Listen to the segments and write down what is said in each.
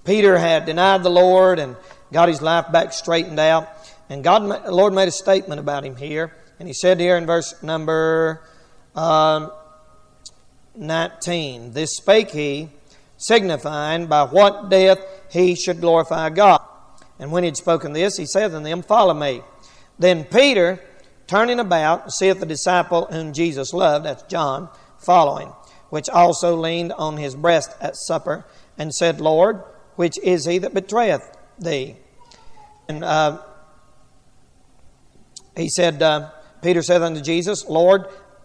Peter had denied the Lord and got his life back straightened out. And the Lord made a statement about him here. And He said here in verse number 19, "This spake He, signifying by what death He should glorify God. And when He had spoken this, He said unto them, Follow me. Then Peter, turning about, seeth the disciple whom Jesus loved," that's John, "following, which also leaned on his breast at supper, and said, Lord, which is he that betrayeth thee?" And Peter said unto Jesus, "Lord,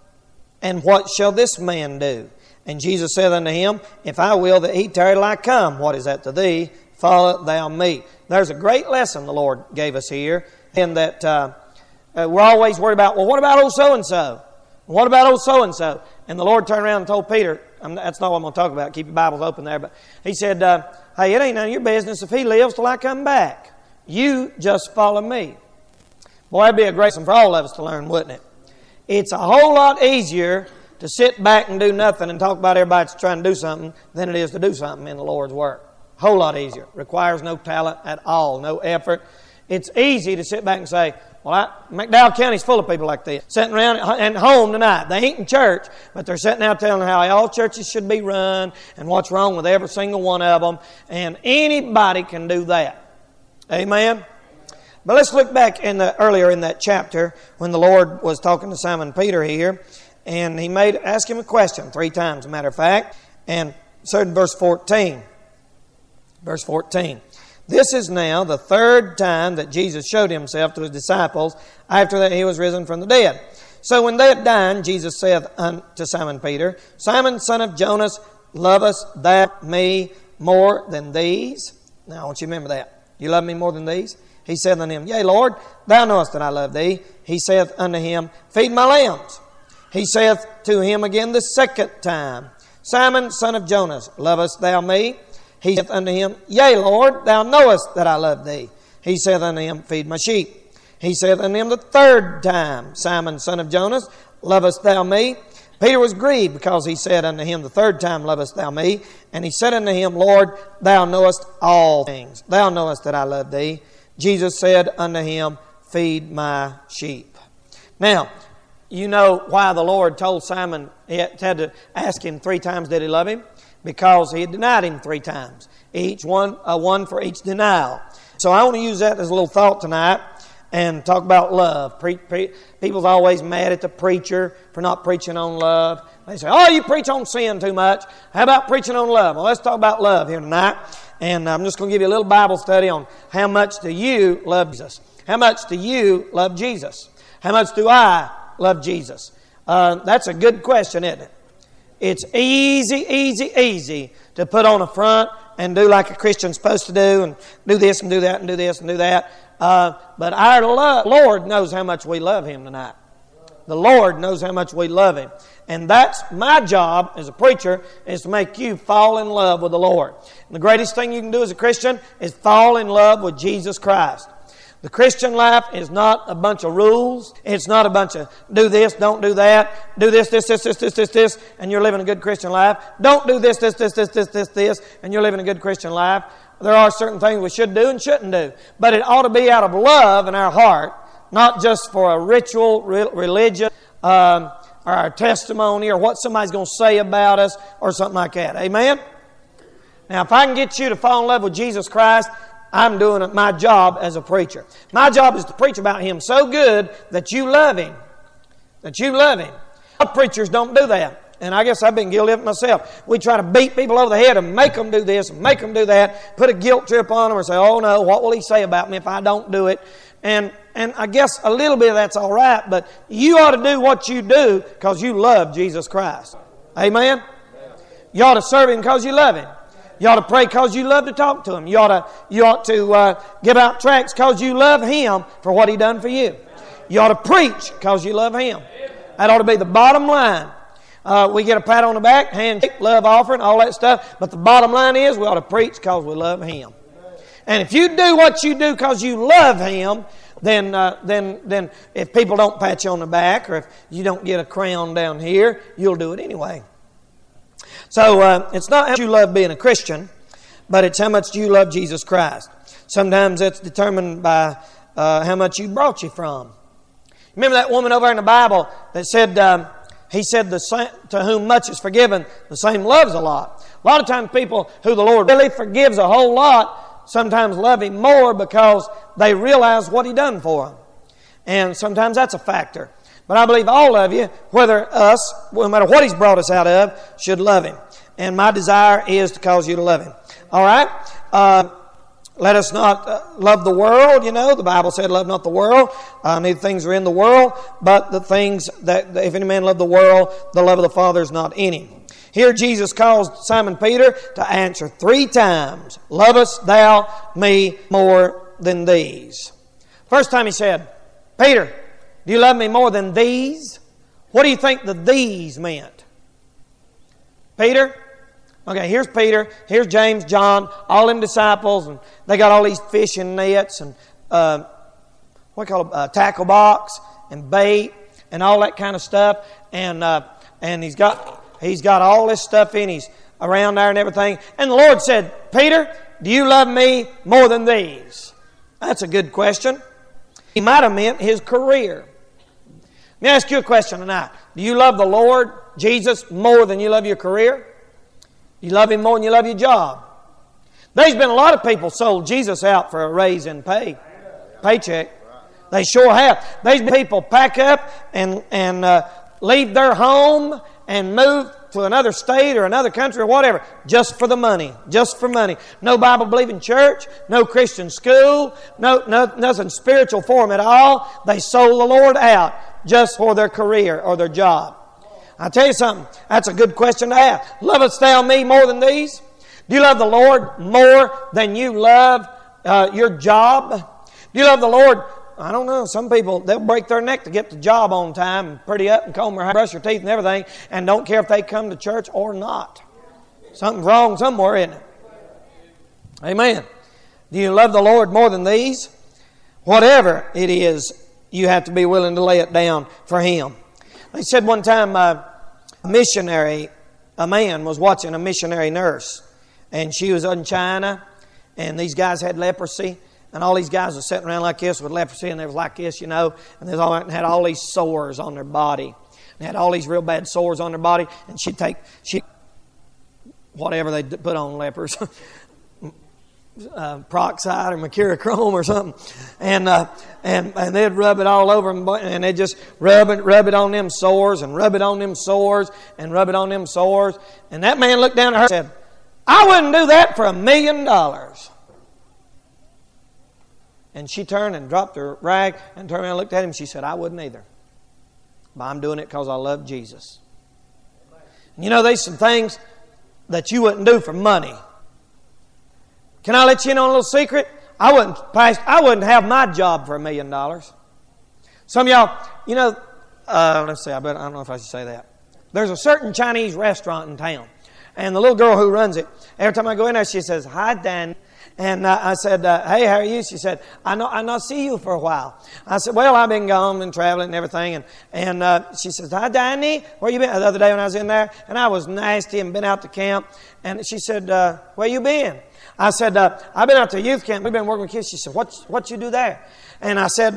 and what shall this man do?" And Jesus said unto him, "If I will that he tarry till I come, what is that to thee? Follow thou me." There's a great lesson the Lord gave us here, in that we're always worried about, well, what about old so-and-so? What about old so-and-so? And the Lord turned around and told Peter, that's not what I'm going to talk about, keep your Bibles open there, but He said, hey, it ain't none of your business if he lives till I come back. You just follow me. Boy, that'd be a great lesson for all of us to learn, wouldn't it? It's a whole lot easier to sit back and do nothing and talk about everybody that's trying to do something than it is to do something in the Lord's work. A whole lot easier. Requires no talent at all, no effort. It's easy to sit back and say, well, McDowell County's full of people like this, sitting around at home tonight. They ain't in church, but they're sitting out telling how all churches should be run and what's wrong with every single one of them. And anybody can do that. Amen? But let's look back earlier in that chapter when the Lord was talking to Simon Peter here, and He asked him a question 3 times, as a matter of fact. And so in verse 14. Verse 14. "This is now the 3rd time that Jesus showed Himself to His disciples after that He was risen from the dead. So when they had dined, Jesus saith unto Simon Peter, Simon, son of Jonas, lovest thou me more than these?" Now I want you to remember that. You love me more than these? He said unto him, Yea, Lord, thou knowest that I love thee. He saith unto him, Feed my lambs. He saith to him again the 2nd time, Simon, son of Jonas, lovest thou me? He saith unto him, Yea, Lord, thou knowest that I love thee. He saith unto him, Feed my sheep. He saith unto him the 3rd time, Simon, son of Jonas, lovest thou me? Peter was grieved because he said unto him the 3rd time, Lovest thou me? And he said unto him, Lord, thou knowest all things. Thou knowest that I love thee. Jesus said unto him, Feed my sheep. Now, you know why the Lord told Simon he had to ask him 3 times did he love him? Because he had denied Him 3 times. Each one for each denial. So I want to use that as a little thought tonight and talk about love. People's always mad at the preacher for not preaching on love. They say, oh, you preach on sin too much. How about preaching on love? Well, let's talk about love here tonight. And I'm just going to give you a little Bible study on how much do you love Jesus? How much do you love Jesus? How much do I love Jesus? That's a good question, isn't it? It's easy to put on a front and do like a Christian's supposed to do and do this and do that and do this and do that. But our Lord knows how much we love Him tonight. The Lord knows how much we love Him. And that's my job as a preacher, is to make you fall in love with the Lord. And the greatest thing you can do as a Christian is fall in love with Jesus Christ. The Christian life is not a bunch of rules. It's not a bunch of do this, don't do that, do this, and you're living a good Christian life. Don't do this, and you're living a good Christian life. There are certain things we should do and shouldn't do. But it ought to be out of love in our heart, not just for a ritual, religion, or our testimony, or what somebody's going to say about us, or something like that. Amen? Now, if I can get you to fall in love with Jesus Christ, I'm doing my job as a preacher. My job is to preach about Him so good that you love Him. That you love Him. Preachers don't do that. And I guess I've been guilty of it myself. We try to beat people over the head and make them do this and make them do that. Put a guilt trip on them and say, oh no, what will he say about me if I don't do it? And I guess a little bit of that's all right, but you ought to do what you do because you love Jesus Christ. Amen? You ought to serve Him because you love Him. You ought to pray because you love to talk to Him. You ought to give out tracts because you love Him for what He done for you. You ought to preach because you love Him. That ought to be the bottom line. We get a pat on the back, handshake, love offering, all that stuff. But the bottom line is we ought to preach because we love Him. And if you do what you do because you love Him, then if people don't pat you on the back or if you don't get a crown down here, you'll do it anyway. So it's not how you love being a Christian, but it's how much do you love Jesus Christ. Sometimes it's determined by how much He brought you from. Remember that woman over in the Bible that said, He said, to whom much is forgiven, the same loves a lot. A lot of times people who the Lord really forgives a whole lot sometimes love Him more because they realize what He done for them. And sometimes that's a factor. But I believe all of you, whether us, no matter what He's brought us out of, should love Him. And my desire is to cause you to love Him. All right? Let us not love the world. You know, the Bible said, love not the world. Neither things are in the world, but the things that, if any man love the world, the love of the Father is not in him. Here Jesus calls Simon Peter to answer 3 times, lovest thou me more than these? First time he said, Peter, do you love me more than these? What do you think the these meant? Peter? Okay, here's Peter, here's James, John, all them disciples, and they got all these fishing nets and tackle box and bait and all that kind of stuff. And he's got all this stuff in his around there and everything. And the Lord said, Peter, do you love me more than these? That's a good question. He might have meant his career. Let me ask you a question tonight. Do you love the Lord Jesus more than you love your career? You love Him more than you love your job. There's been a lot of people sold Jesus out for a raise in paycheck. They sure have. There's been people pack up and leave their home and move to another state or another country or whatever just for the money. Just for money. No Bible-believing church, no Christian school, nothing spiritual for them at all. They sold the Lord out just for their career or their job. I'll tell you something. That's a good question to ask. Lovest thou me more than these? Do you love the Lord more than you love your job? Do you love the Lord? I don't know. Some people, they'll break their neck to get the job on time and pretty up and comb their hair, brush their teeth and everything, and don't care if they come to church or not. Something's wrong somewhere, isn't it? Amen. Do you love the Lord more than these? Whatever it is, you have to be willing to lay it down for Him. They said one time a man was watching a missionary nurse, and she was in China, and these guys had leprosy, and all these guys were sitting around like this with leprosy, and they was like this, you know, and they had all these sores on their body. They had all these real bad sores on their body, and she'd take whatever they put on lepers, peroxide or mercurochrome or something, and they'd rub it all over them, and they'd just rub it on them sores and rub it on them sores and rub it on them sores. And that man looked down at her and said, I wouldn't do that for $1 million. And she turned and dropped her rag and turned around and looked at him. She said, I wouldn't either. But I'm doing it because I love Jesus. And you know, there's some things that you wouldn't do for money. Can I let you in on a little secret? I wouldn't have my job for $1 million. Some of y'all, you know, let's see, I don't know if I should say that. There's a certain Chinese restaurant in town. And the little girl who runs it, every time I go in there, she says, hi, Dan. And I said, hey, how are you? She said, I not see you for a while. I said, well, I've been gone and traveling and everything. And she says, hi, Danny, where you been? The other day when I was in there, and I was nasty and been out to camp. And she said, where you been? I said, I've been out to youth camp. We've been working with kids. She said, what you do there? And I said,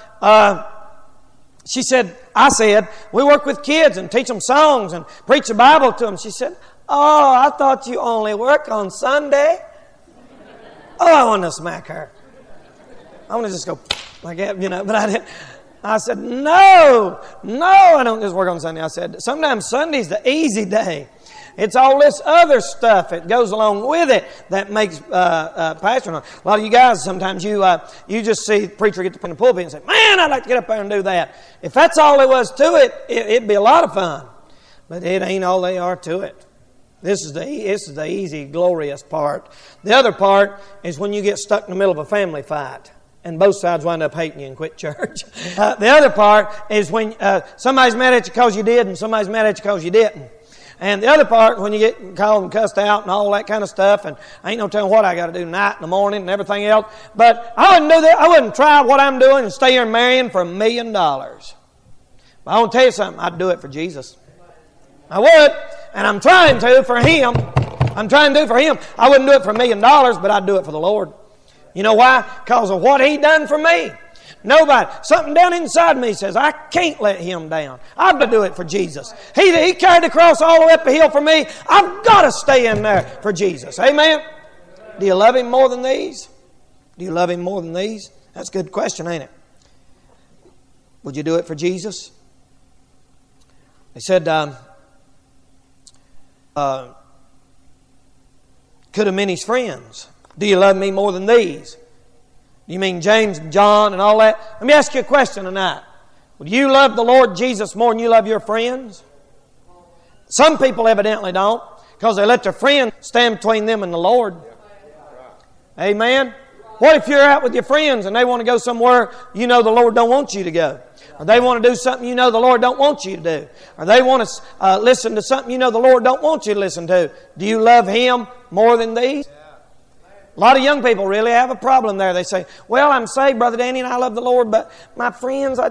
I said, we work with kids and teach them songs and preach the Bible to them. She said, oh, I thought you only work on Sunday. Oh, I want to smack her. I want to just go like that, you know, but I didn't. I said, no, I don't just work on Sunday. I said, sometimes Sunday's the easy day. It's all this other stuff that goes along with it that makes pastoring. A lot of you guys, sometimes you just see the preacher get up in the pulpit and say, man, I'd like to get up there and do that. If that's all there was to it, it'd be a lot of fun. But it ain't all they are to it. This is the easy, glorious part. The other part is when you get stuck in the middle of a family fight and both sides wind up hating you and quit church. The other part is when somebody's mad at you because you did and somebody's mad at you because you didn't. And the other part, when you get called and cussed out and all that kind of stuff, and I ain't no telling what I got to do tonight in the morning and everything else. But I wouldn't do that. I wouldn't try what I'm doing and stay here marrying for $1 million. But I want to tell you something. I'd do it for Jesus. I would. And I'm trying to for Him. I'm trying to do it for Him. I wouldn't do it for $1 million, but I'd do it for the Lord. You know why? Because of what He done for me. Nobody. Something down inside me says, I can't let Him down. I've got to do it for Jesus. He carried the cross all the way up the hill for me. I've got to stay in there for Jesus. Amen? Do you love Him more than these? Do you love Him more than these? That's a good question, ain't it? Would you do it for Jesus? They said, could have many friends. Do you love me more than these? You mean James and John and all that? Let me ask you a question tonight. Would you love the Lord Jesus more than you love your friends? Some people evidently don't, because they let their friends stand between them and the Lord. Amen? What if you're out with your friends and they want to go somewhere you know the Lord don't want you to go? Or they want to do something you know the Lord don't want you to do? Or they want to listen to something you know the Lord don't want you to listen to? Do you love Him more than these? A lot of young people really have a problem there. They say, well, I'm saved, Brother Danny, and I love the Lord, but my friends, I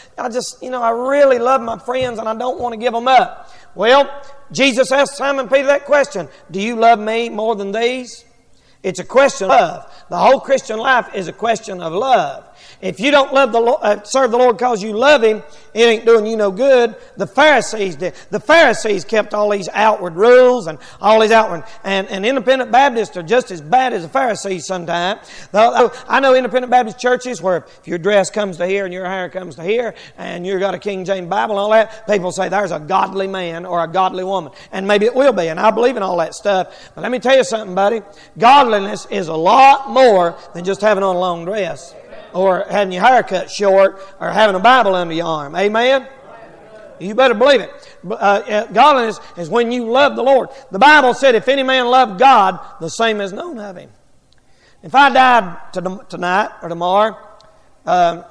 really love my friends and I don't want to give them up. Well, Jesus asked Simon Peter that question. Do you love me more than these? It's a question of love. The whole Christian life is a question of love. If you don't love the Lord, serve the Lord because you love Him, it ain't doing you no good. The Pharisees did. The Pharisees kept all these outward rules and all these outward. And independent Baptists are just as bad as the Pharisees sometimes. I know independent Baptist churches where if your dress comes to here and your hair comes to here and you've got a King James Bible and all that, people say there's a godly man or a godly woman. And maybe it will be. And I believe in all that stuff. But let me tell you something, buddy. Godliness is a lot more than just having on a long dress, or having your hair cut short, or having a Bible under your arm. Amen? You better believe it. Godliness is when you love the Lord. The Bible said, if any man love God, the same is known of him. If I died tonight or tomorrow, we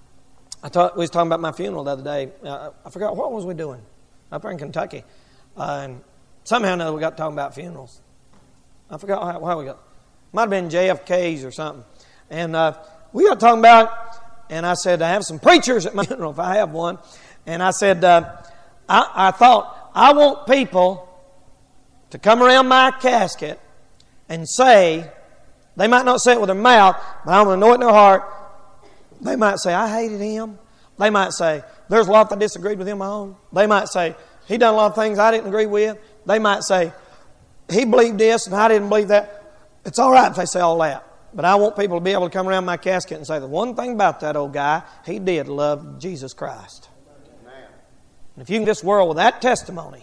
was talking about my funeral the other day. I forgot, what was we doing? Up there in Kentucky. Somehow or another we got talking about funerals. I forgot how we got. Might have been JFK's or something. And we got talking about, and I said, I have some preachers at my funeral if I have one. And I said, I thought, I want people to come around my casket and say, they might not say it with their mouth, but I'm going to know it in their heart. They might say, I hated him. They might say, there's a lot I disagreed with him on. They might say, he done a lot of things I didn't agree with. They might say, he believed this and I didn't believe that. It's all right if they say all that. But I want people to be able to come around my casket and say, the one thing about that old guy, he did love Jesus Christ. Amen. And if you can this world with that testimony,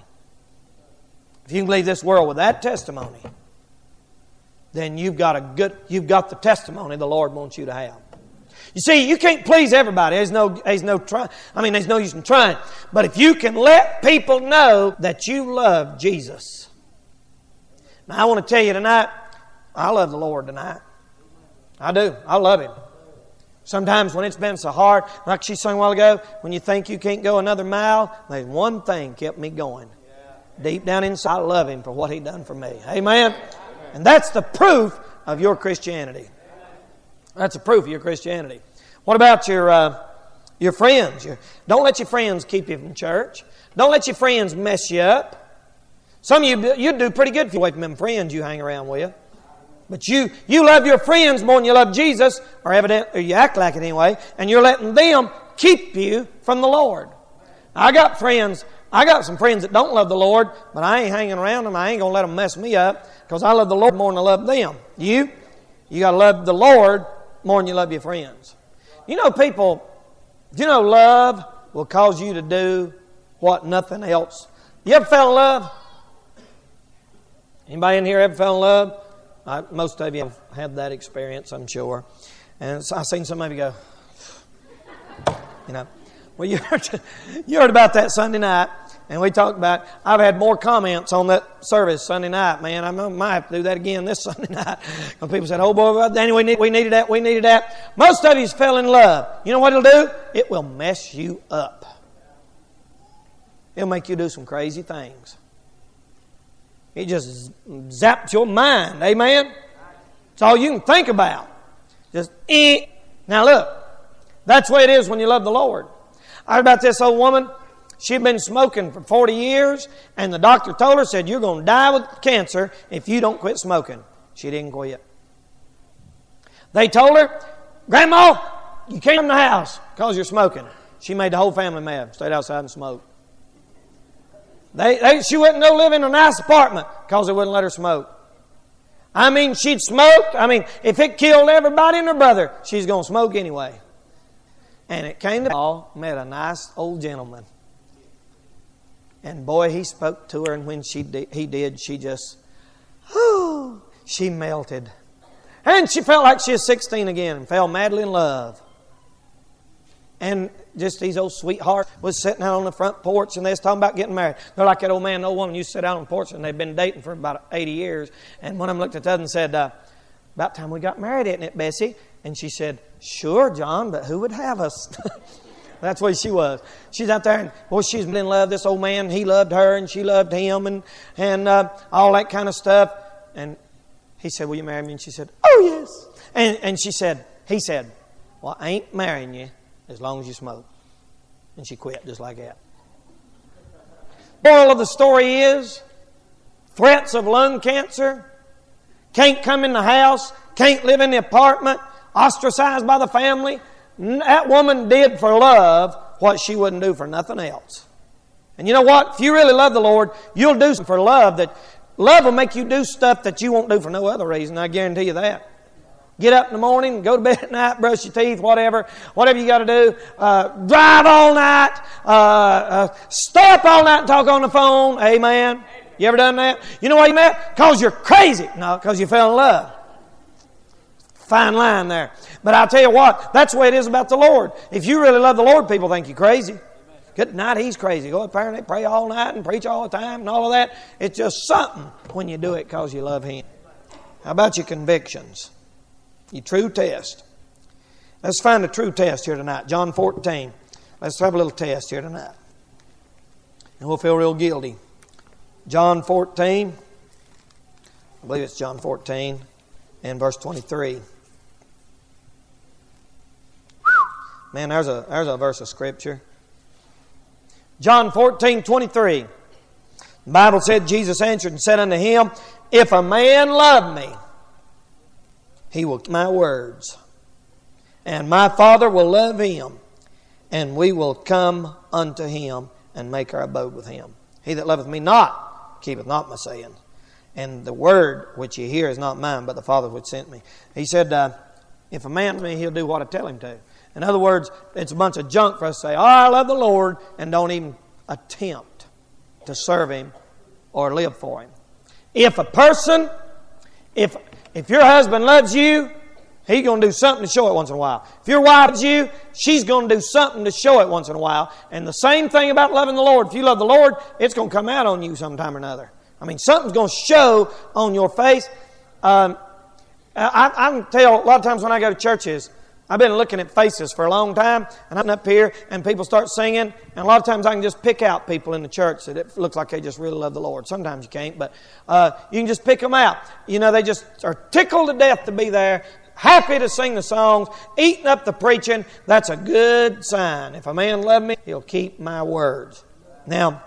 if you can leave this world with that testimony, then you've got the testimony the Lord wants you to have. You see, you can't please everybody. There's no use in trying. But if you can let people know that you love Jesus. Now, I want to tell you tonight, I love the Lord tonight. I do. I love Him. Sometimes when it's been so hard, like she sang a while ago, when you think you can't go another mile, there's one thing kept me going. Deep down inside, I love Him for what He done for me. Amen? And that's the proof of your Christianity. That's the proof of your Christianity. What about your friends? Don't let your friends keep you from church. Don't let your friends mess you up. Some of you'd do pretty good if you away from them friends you hang around with. But you love your friends more than you love Jesus, or you act like it anyway, and you're letting them keep you from the Lord. I got some friends that don't love the Lord, but I ain't hanging around them. I ain't going to let them mess me up, because I love the Lord more than I love them. You got to love the Lord more than you love your friends. Love will cause you to do what nothing else. You ever fell in love? Anybody in here ever fell in love? Most of you have had that experience, I'm sure. And I've seen some of you go, Well, you heard about that Sunday night, and we talked about, I've had more comments on that service Sunday night, man. I might have to do that again this Sunday night. Because people said, oh boy, Danny, we needed that. Most of you fell in love. You know what it'll do? It will mess you up. It'll make you do some crazy things. It just zaps your mind. Amen? It's all you can think about. Now look, that's the way it is when you love the Lord. I heard about this old woman. She'd been smoking for 40 years, and the doctor told her, said, you're going to die with cancer if you don't quit smoking. She didn't quit. They told her, Grandma, you can't come in the house because you're smoking. She made the whole family mad. Stayed outside and smoked. She wouldn't go live in a nice apartment because they wouldn't let her smoke. I mean, she'd smoked. I mean, if it killed everybody and her brother, she's going to smoke anyway. And it came to Paul, met a nice old gentleman. And boy, he spoke to her, and when he did, she just, she melted. And she felt like she was 16 again and fell madly in love. And just these old sweethearts was sitting out on the front porch, and they was talking about getting married. They're like that old man and old woman used to sit out on the porch, and they'd been dating for about 80 years. And one of them looked at the other and said, about time we got married, isn't it, Bessie? And she said, sure, John, but who would have us? That's what she was. She's out there, and boy, she's been in love. This old man, he loved her, and she loved him, and all that kind of stuff. And he said, will you marry me? And she said, oh, yes. And he said, well, I ain't marrying you as long as you smoke. And she quit just like that. Moral of the story is, threats of lung cancer, can't come in the house, can't live in the apartment, ostracized by the family. That woman did for love what she wouldn't do for nothing else. And you know what? If you really love the Lord, you'll do something for love. That love will make you do stuff that you won't do for no other reason. I guarantee you that. Get up in the morning, go to bed at night, brush your teeth, whatever you got to do. Drive all night. Stay up all night and talk on the phone. Amen. You ever done that? You know why you mad? Because you're crazy. No, because you fell in love. Fine line there. But I'll tell you what, that's the way it is about the Lord. If you really love the Lord, people think you're crazy. Good night, he's crazy. Go up there and they pray all night and preach all the time and all of that. It's just something when you do it because you love Him. How about your convictions? Your true test. Let's find a true test here tonight. John 14. Let's have a little test here tonight. And we'll feel real guilty. John 14. I believe it's John 14 and verse 23. Man, there's a verse of Scripture. John 14:23. The Bible said, Jesus answered and said unto him, if a man love me, he will keep my words. And my Father will love him, and we will come unto him and make our abode with him. He that loveth me not, keepeth not my saying. And the word which ye hear is not mine, but the Father which sent me. He said, if a man loves me, he'll do what I tell him to. In other words, it's a bunch of junk for us to say, I love the Lord, and don't even attempt to serve Him or live for Him. If a person, if your husband loves you, he's going to do something to show it once in a while. If your wife loves you, she's going to do something to show it once in a while. And the same thing about loving the Lord. If you love the Lord, it's going to come out on you sometime or another. I mean, something's going to show on your face. I can tell a lot of times when I go to churches, I've been looking at faces for a long time, and I'm up here, and people start singing, and a lot of times I can just pick out people in the church that it looks like they just really love the Lord. Sometimes you can't, but you can just pick them out. You know, they just are tickled to death to be there, happy to sing the songs, eating up the preaching. That's a good sign. If a man love me, he'll keep my words. Now,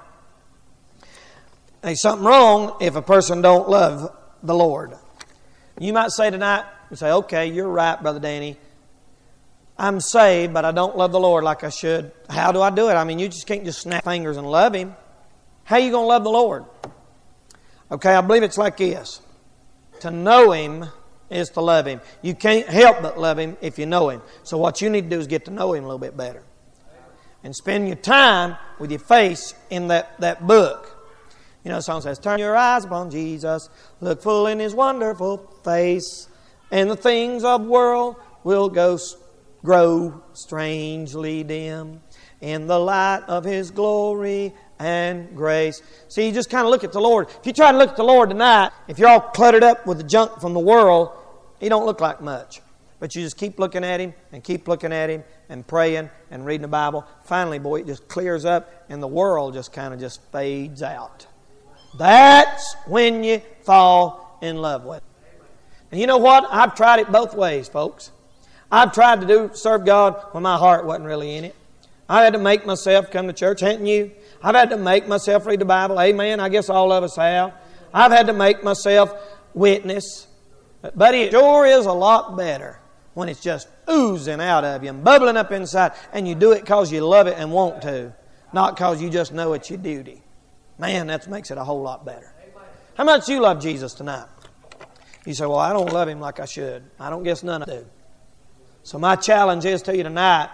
there's something wrong if a person don't love the Lord. You might say tonight, you say, okay, you're right, Brother Danny. I'm saved, but I don't love the Lord like I should. How do I do it? I mean, you just can't just snap fingers and love Him. How are you going to love the Lord? Okay, I believe it's like this. To know Him is to love Him. You can't help but love Him if you know Him. So what you need to do is get to know Him a little bit better. And spend your time with your face in that book. You know, the song says, turn your eyes upon Jesus, look full in His wonderful face, and the things of the world will grow strangely dim in the light of His glory and grace. See, you just kind of look at the Lord. If you try to look at the Lord tonight, if you're all cluttered up with the junk from the world, He don't look like much. But you just keep looking at Him and keep looking at Him and praying and reading the Bible. Finally, boy, it just clears up and the world just kind of just fades out. That's when you fall in love with Him. And you know what? I've tried it both ways, folks. I've tried to serve God when my heart wasn't really in it. I've had to make myself come to church, haven't you? I've had to make myself read the Bible. Amen. I guess all of us have. I've had to make myself witness. But buddy, it sure is a lot better when it's just oozing out of you and bubbling up inside, and you do it because you love it and want to, not because you just know it's your duty. Man, that makes it a whole lot better. How much you love Jesus tonight? You say, well, I don't love Him like I should. I don't guess none of us do. So my challenge is to you tonight,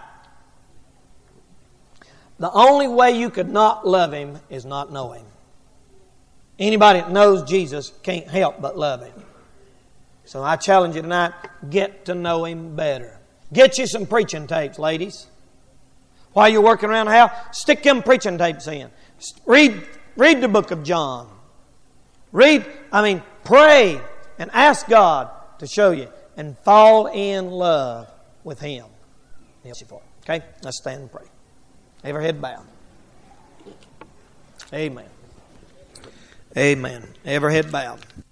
the only way you could not love Him is not know Him. Anybody that knows Jesus can't help but love Him. So I challenge you tonight, get to know Him better. Get you some preaching tapes, ladies. While you're working around the house, stick them preaching tapes in. Read the book of John. Pray and ask God to show you and fall in love with Him. Okay? Let's stand and pray. Every head bowed. Amen. Amen. Every head bowed.